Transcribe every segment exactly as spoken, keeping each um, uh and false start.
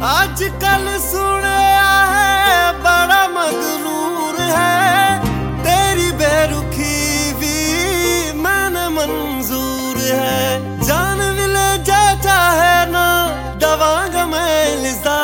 आजकल सुनया है बड़ा मगरूर है, तेरी बेरुखी भी मैंने मंजूर है। जान भी ले जा चाहे ना दवांग मैं लिजा,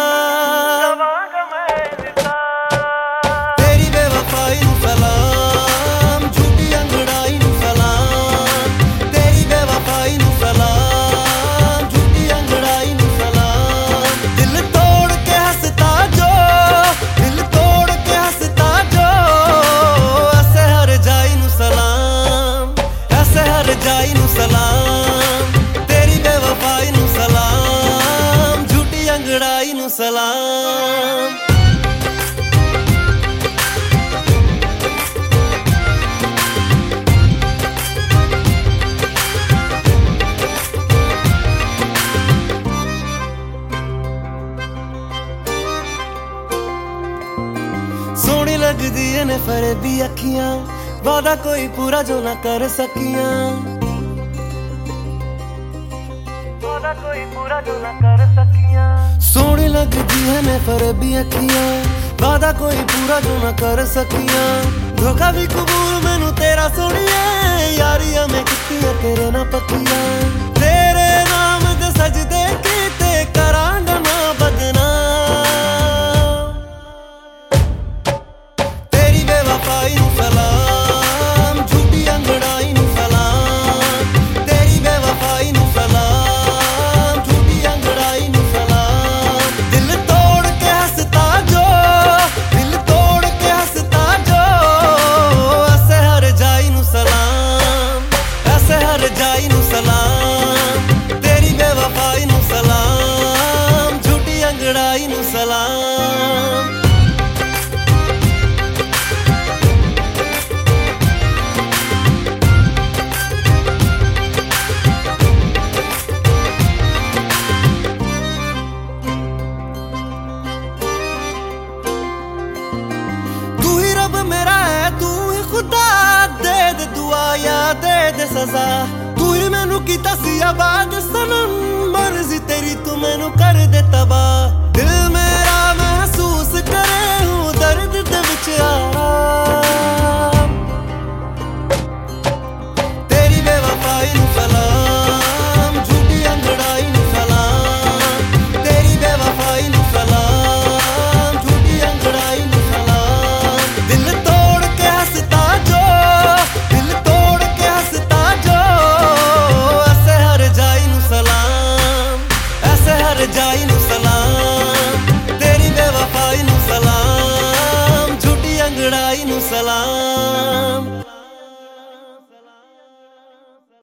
तेरी बेवफाई नू सलाम, झूठी अंगड़ाई नू सलाम, तेरी बेवफाई नू सलाम, झूठी अंगड़ाई नू सलाम। दिल तोड़ के हंसता जो, दिल तोड़ के हंसता जो, ऐसे हर जाई नू सलाम, ऐसे हर जाई नू सलाम, तेरी बेवफाई नू सलाम, झूठी अंगड़ाई नू सलाम। सोहनी लगदी ने फरेबी अखियां, वादा कोई पूरा जो ना कर सकियां, वादा कोई पूरा जो ना कर सकियां। सोहनी लगदी ने फरेबी अखियां, वादा कोई पूरा जो ना कर सकियां। धोखा भी कबूल मैनू तेरा सोहणिए, यारियां मैं कीतियां तेरे ना पक्कियां। तेरे नाम दे सजदे कीते करांगा ना बदनाम, बेवफाई नू सलाम, झूठी अंगड़ाई नू सलाम, तेरी बेवफाई नू सलाम, झूठी अंगड़ाई नू सलाम। दिल तोड़ के हंसता जो, दिल तोड़ के हंसता जो, ऐसे हर जाई नू सलाम, ऐसे हर जाई नू सलाम, तेरी बेवफाई नू सलाम, झूठी अंगड़ाई नू सलाम। मेरा है तू ही खुदा, दे दे दुआ या दे दे सजा, तू ही मैनू कीता सी आबाद सनम, मर्जी तेरी तू मैनू कर दे तबाह। दिल मेरा महसूस करे हूँ दर्द दे विच आराम, तेरी बेवफाई नू सलाम, झूठी अंगड़ाई नू सलाम, तेरी बेवफाई नू सलाम, झूठी अंगड़ाई नू सलाम। दिल तोड़ के हंसता जो, दिल तोड़ के हंसता जो, ऐसे हर जाई नू सलाम, ऐसे हर जाई नू सलाम, तेरी बेवफाई नू सलाम, झूठी अंगड़ाई नू सलाम।